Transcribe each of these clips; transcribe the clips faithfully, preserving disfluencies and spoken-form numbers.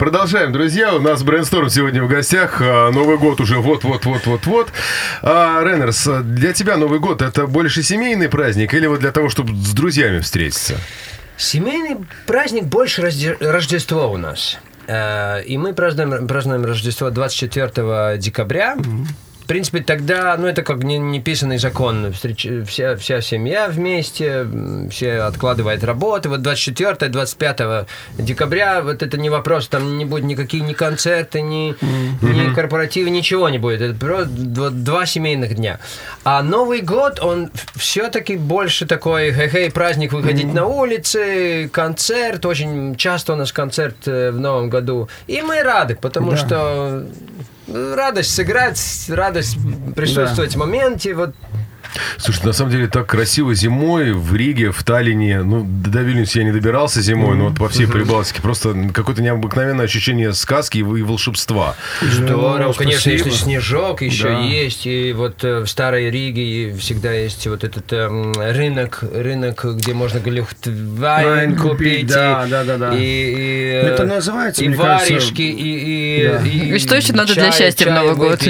Продолжаем, друзья. У нас Брейнсторм сегодня в гостях. Новый год уже вот-вот-вот-вот-вот. Рейнерс, для тебя Новый год — это больше семейный праздник или вот для того, чтобы с друзьями встретиться? Семейный праздник больше Рождество у нас. И мы празднуем, празднуем Рождество двадцать четвёртого декабря. В принципе, тогда, ну, это как неписанный закон. Встреч... Вся, вся семья вместе, все откладывают работу. Вот двадцать четвёртого двадцать пятого декабря, вот это не вопрос, там не будет никакие ни концерты, ни, mm-hmm. ни корпоративы, ничего не будет. Это просто два семейных дня. А Новый год, он все-таки больше такой, хей-хей, праздник, выходить mm-hmm. на улицы, концерт. Очень часто у нас концерт в Новом году. И мы рады, потому да. что... Радость сыграть, радость присутствовать да. в моменте. Вот. Слушай, на самом деле так красиво зимой в Риге, в Таллине. Ну, до Вильнюса я не добирался зимой, mm-hmm. но вот по всей Прибалтике просто какое-то необыкновенное ощущение сказки и волшебства. Здорово, ну, конечно, если снежок еще да. есть, и вот в Старой Риге всегда есть вот этот эм, рынок, рынок, где можно глюхтвайн купить, да, и, да, да, да. и, и это называется, и варежки, и, и, да. и, и что еще надо чай, для счастья в Новый год?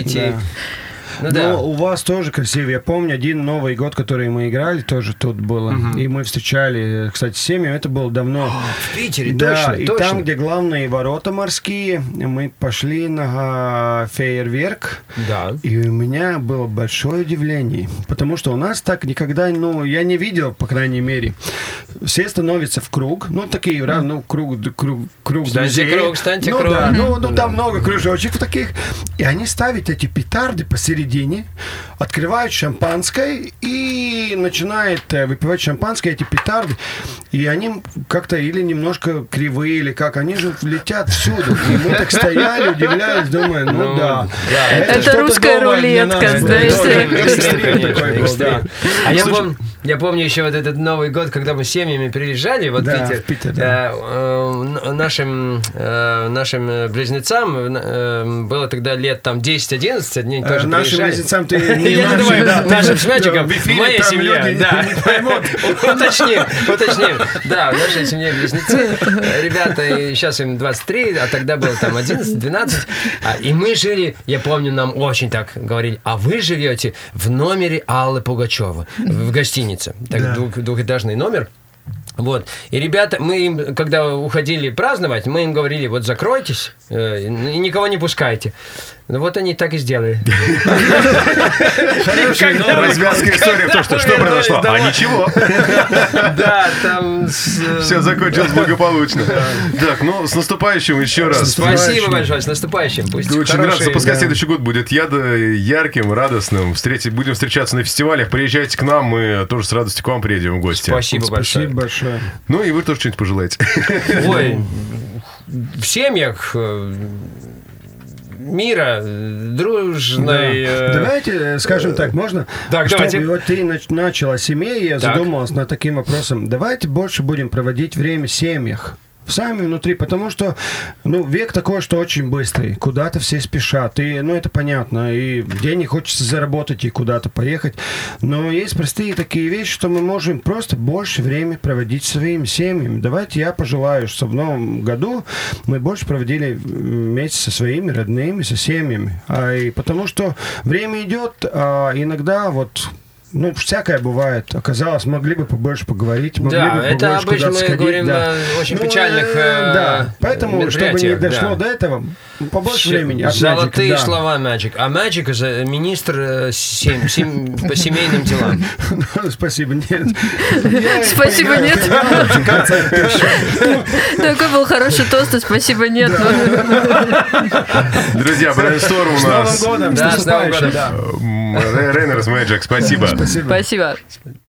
Ну, да. Но у вас тоже красиво. Я помню один Новый год, который мы играли, тоже тут было. Uh-huh. И мы встречали, кстати, семью. Это было давно. Oh, в Питере, да, точно, и точно. там, где главные ворота морские, мы пошли на фейерверк. Да. И у меня было большое удивление. Потому что у нас так никогда, ну, я не видел, по крайней мере. Все становятся в круг. Ну, такие, mm. ну, круг, круг, круг станьте друзей. круг, станьте ну, круг. Да, ну, ну, там много кружочек таких. И они ставят эти петарды посередине, открывают шампанское и начинают выпивать шампанское, эти петарды. И они как-то или немножко кривые, или как, они же летят всюду. И мы так стояли, удивлялись, думаю, ну, ну да. да. Это, это русская рулетка, знаете. А я помню, я помню еще вот этот Новый год, когда мы с семьями приезжали, вот да, Питер, Питер да. э, нашим, э, нашим близнецам э, было тогда лет там десять-одиннадцать, они тоже нашим приезжали. Близнецам ты не я наши, думаю, да, нашим шмячикам, в эфире моей семье, да, поймут. уточним, уточним, да, в нашей семье близнецы, ребята, сейчас им двадцать три, а тогда было там одиннадцать-двенадцать, и мы жили, я помню, нам очень так говорили, а вы живете в номере Аллы Пугачевой, в гостинице, так, да. двух, двухэтажный номер. Вот. И ребята, мы им, когда уходили праздновать, мы им говорили, вот закройтесь э, и никого не пускайте. Ну вот они так и сделали. Развязка истории в том, что что произошло. А ничего. Да, там... Все закончилось благополучно. Так, ну, с наступающим еще раз. Спасибо большое, с наступающим. Очень рад, пускай следующий год будет ярким, радостным. Будем встречаться на фестивалях. Приезжайте к нам, мы тоже с радостью к вам приедем в гости. Спасибо большое. Спасибо большое. Ну и вы тоже что-нибудь пожелаете. Ой, в семьях... мира, дружной... Да. Э... Давайте, скажем так, можно? Так, Чтобы давайте. Вот ты начала о семье, я так. задумался над таким вопросом. Давайте больше будем проводить время в семьях. Сами внутри, потому что, ну, век такой, что очень быстрый. Куда-то все спешат. И, ну, это понятно. И денег хочется заработать и куда-то поехать. Но есть простые такие вещи, что мы можем просто больше времени проводить с своими семьями. Давайте я пожелаю, чтобы в новом году мы больше проводили вместе со своими родными, со семьями. А, и потому что время идет, а иногда вот... Ну, всякое бывает. Оказалось, могли бы побольше поговорить, могли да, бы это обычно мы сходить, говорим да. о очень ну, печальных э, Да, поэтому, чтобы не дошло да. до этого, побольше Все, времени. От золотые Magic, да. слова Magic. А Magic – министр сем, сем, по семейным делам. Спасибо, нет. Спасибо, нет. Такой был хороший тост, спасибо, нет. Друзья, Брейнсторм у нас. С Новым годом, да, с наступающим. Рейнерс Magic, спасибо. Спасибо.